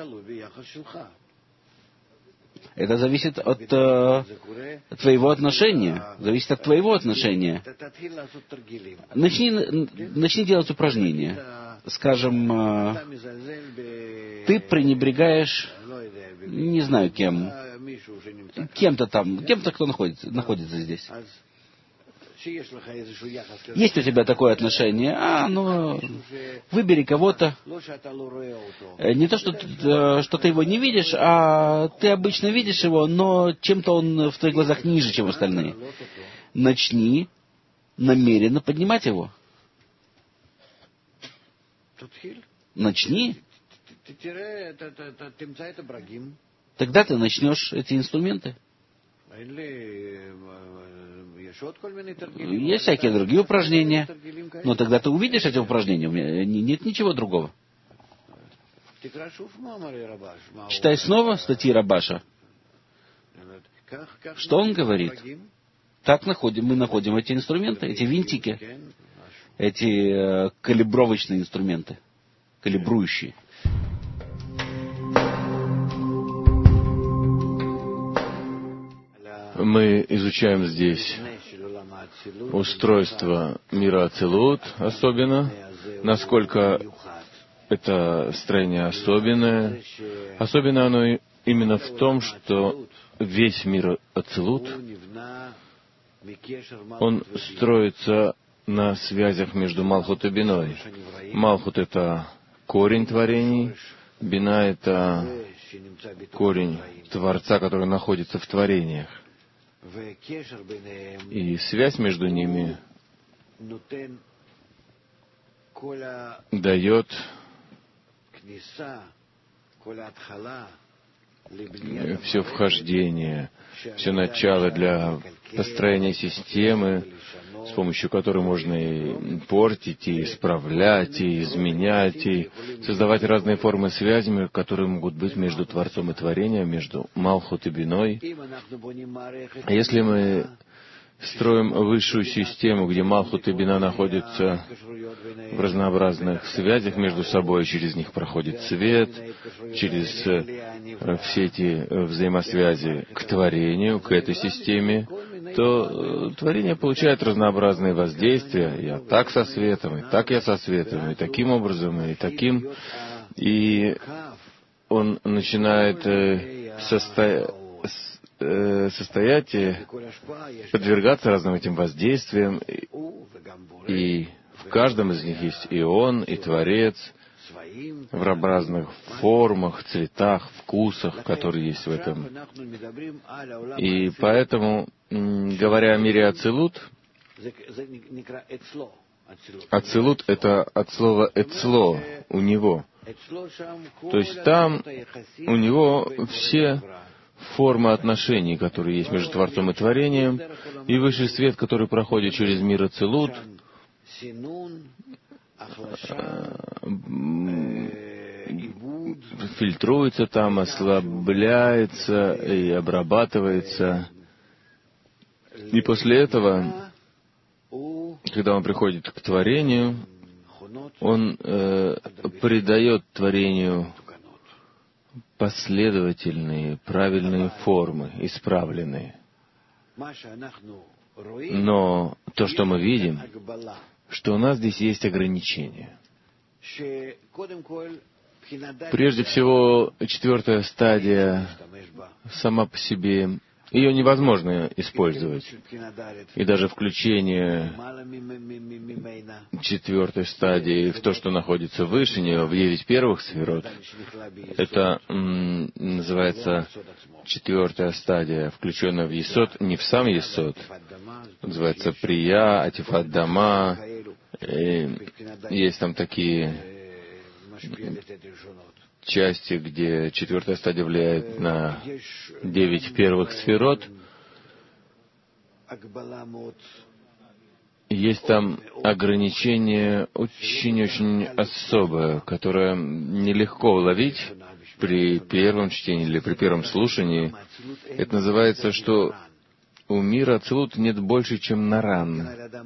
Это зависит от э, твоего отношения. Зависит от твоего отношения. Начни, начни делать упражнения. Скажем, э, ты пренебрегаешь, не знаю кем, кем-то там, кем-то, кто находится, находится здесь. Есть у тебя такое отношение, а, ну, выбери кого-то. Не то, что, что ты его не видишь, а ты обычно видишь его, но чем-то он в твоих глазах ниже, чем остальные. Начни намеренно поднимать его. Начни. Тогда ты начнешь эти инструменты. Есть всякие другие упражнения, но тогда ты увидишь эти упражнения. У меня нет ничего другого. Читай снова статьи Рабаша. Что он говорит? Так находим, мы находим эти инструменты, эти винтики. эти э, калибровочные инструменты, калибрующие. Мы изучаем здесь устройство мира Ацилут, особенно, насколько это строение особенное. Особенно оно именно в том, что весь мир Ацилут, он строится на связях между Малхут и Биной. Малхут — это корень творений, Бина — это корень Творца, который находится в творениях. И связь между ними дает все вхождение, все начало для построения системы, с помощью которой можно и портить, и исправлять, и изменять, и создавать разные формы связи, которые могут быть между Творцом и Творением, между Малхут и Биной. А если мы строим высшую систему, где Малхут и Бина находятся в разнообразных связях между собой, через них проходит свет, через все эти взаимосвязи к творению, к этой системе, то творение получает разнообразные воздействия. Я так со светом, и так я со светом, и таким образом, и таким. И он начинает состоять, состоять, подвергаться разным этим воздействиям, и в каждом из них есть и он, и Творец, в разных формах, цветах, вкусах, которые есть в этом. И поэтому, говоря о мире Ацилут, Ацилут — это от слова «эцло», «у него». То есть там у него все форма отношений, которые есть между Творцом и Творением, и высший свет, который проходит через мир Ацилут, фильтруется там, ослабляется и обрабатывается. И после этого, когда он приходит к творению, он э, придает творению последовательные, правильные формы, исправленные. Но то, что мы видим, что у нас здесь есть ограничения. Прежде всего, четвертая стадия сама по себе, ее невозможно использовать. И даже включение четвертой стадии в то, что находится выше нее, в девять первых сферот, это м, называется четвертая стадия, включенная в Есод, не в сам Есод, называется Прия, Атифат Дама, есть там такие части, где четвертая стадия влияет на девять первых сферот. Есть там ограничение очень-очень особое, которое нелегко уловить при первом чтении или при первом слушании. Это называется, что у мира Ацилут нет больше, чем Наран.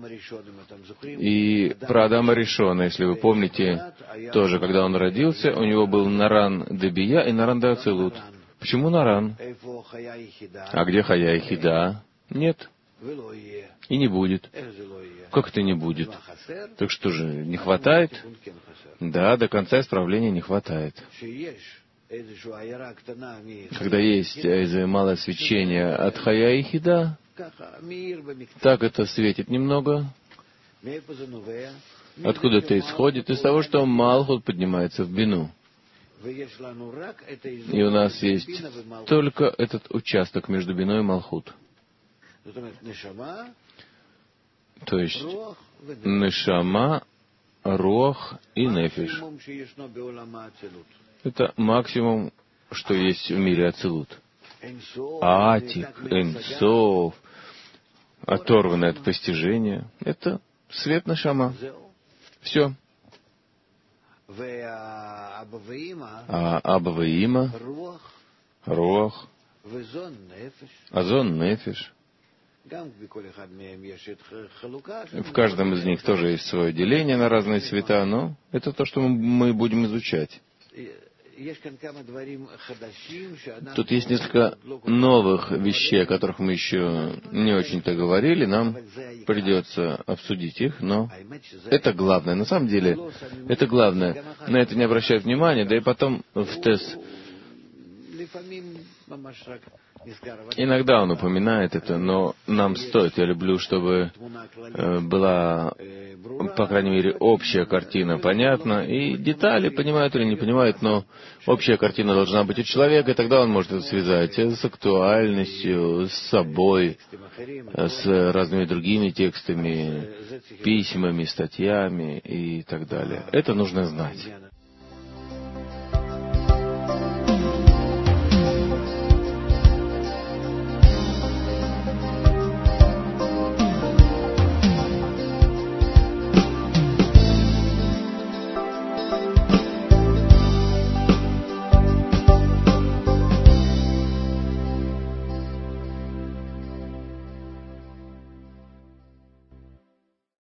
И про Адама Ришона, если вы помните, тоже, когда он родился, у него был Наран де Бия и Наран де Ацилут. Почему Наран? А где Хая и Хида? Нет. И не будет. Как это не будет? Так что же, не хватает? Да, до конца исправления не хватает. Когда есть малое свечение от Хая и Хида, так это светит немного. Откуда это исходит? Из того, что Малхут поднимается в Бину. И у нас есть только этот участок между Биной и Малхут. То есть Нешама, Руах и Нефиш. Это максимум, что есть в мире Ацилут. Атик, Энсов, оторванное от постижения, это свет Нешама. Все. А Аба и Има, Руах, Азон Нефиш, В каждом из них тоже есть свое деление на разные цвета, но это то, что мы будем изучать. Тут есть несколько новых вещей, о которых мы еще не очень-то говорили. Нам придется обсудить их, но это главное. На самом деле, это главное. На это не обращают внимания, да и потом в ТЭС иногда он упоминает это, но нам стоит. Я люблю, чтобы была, по крайней мере, общая картина понятна, и детали понимают или не понимают, но общая картина должна быть у человека, и тогда он может это связать с актуальностью, с собой, с разными другими текстами, письмами, статьями и так далее. Это нужно знать.